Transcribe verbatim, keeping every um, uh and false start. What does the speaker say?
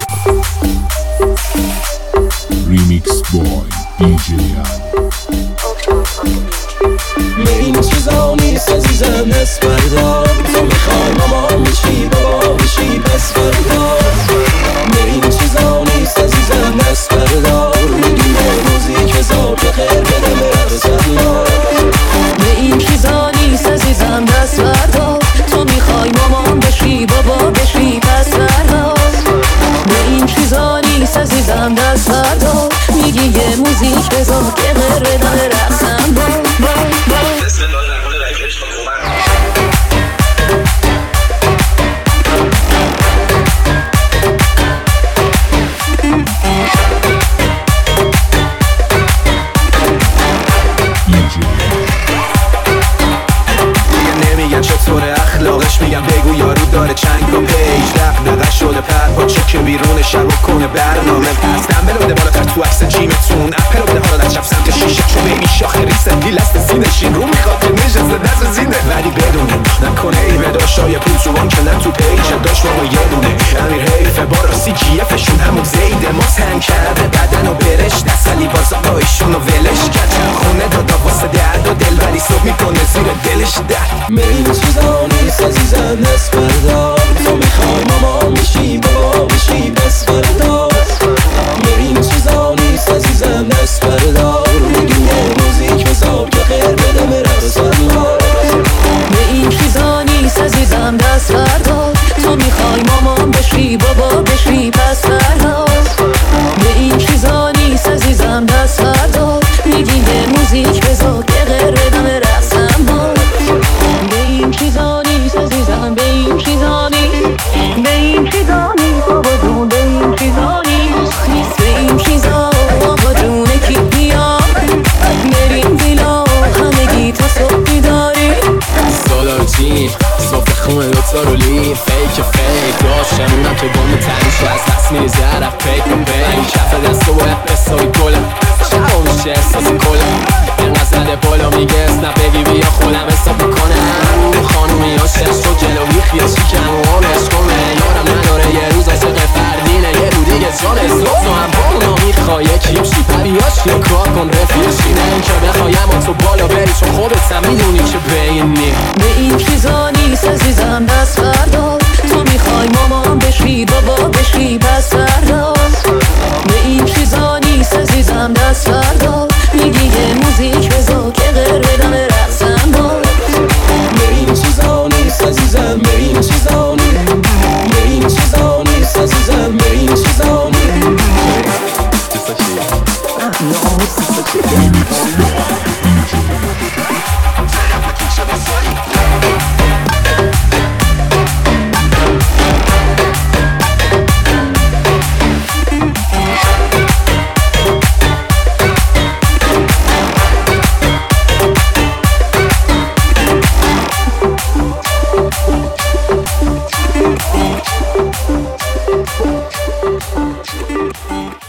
Remix boy دی جی به این چیزا نیست عزیزم دست بردار. تو میخوای مامان بشی بابا بشی پس فردا. به این چیزا نیست عزیزم دست بردار. میگی یه موزیک بذار که خیر بده به سلا. به این چیزا نیست عزیزم دست بردار. تو میخوای مامان بشی بابا بشی پس فردا. به این چیزا نیست عزیزم دست بردار. میگی یه موزیک بذار که خیر بده به رقصم با با با. چطور اخلاقش میگم بگو یارو داره چند تا پیج دق شده پر پاچه که بیرون شب و کنه برنامه پس دنبل بده بالاتر تو عکس جیمتون اپل بده حالا از چپ سمت شیشه چون بیبی شاخه ریسه لیلست سینشین رو میخواد که نشسته دست زینه ولی بدونیم نکنه ای به داشتای پول تو بانک نه تو پیج داشت بابا یه دونه امیر حیفه با راستی جی افشون همون زیده ما تنگ کرده بدن و برش دست علی بازا پایشون و ولش کرد خونه دادا واسه درد و دل ولی صبح میکنه زیر دلش درد. به این چیزا نیست عزیزم دست بردار. تو میخوای مامان بشی بابا بشی پس فردا. به این چیزا نیست عزیزم دست بردار. میگی یه موزیک بذار که خیر بده به رقصم. به این چیزا نیست عزیزم دست بردار. تو میخوای مامان بشی بابا بشی پس فردا. به این چیزا نیست عزیزم دست بردار. میگی یه موزیک بذار که خیر بده به رقصم. به این چیزا نیست عزیزم به این چیزا نیست به این چیزا نیست بابا جون به این چیزا نیست نیست به این چیزا بابا جون کی بیا بریم ویلا همگی تا صبح بیداری سالارچی صبح خونه دوتا رو لی فیک فیک داشتمونم که بامو تنش از دست میری زرف پیک و پی این کف دست رو باید بسایی گلم شبا میشه احساس کلم اینقدر زده بالا میگه اسنپ بگی بیا خودم حساب میکنم خانومی عاشقش تو جلوی خیال شیکم و آمش کنه یارم نداره یه روز عاشق فردینه یه رو دیگه جان اسلوب تو هم با اونا میخوای یکیم شی پریاش یه کار کن رفیقشی نه این که بخوایم و تو بالا بری چون خودت هم میدونی که بینی. به این چیزا نیست عزیزم دست بردار. تو میخوای مامان بشی بابا بشی پس فردا. به این چیزا نیست عزیزم دست بردار. میگی یه موزیک بذار که غیر بدم رقصم با. به این چیزا نیست عزیزم به این چیزا نیست به این چیزا نیست عزیزم به این چیزا نیست. Thank you.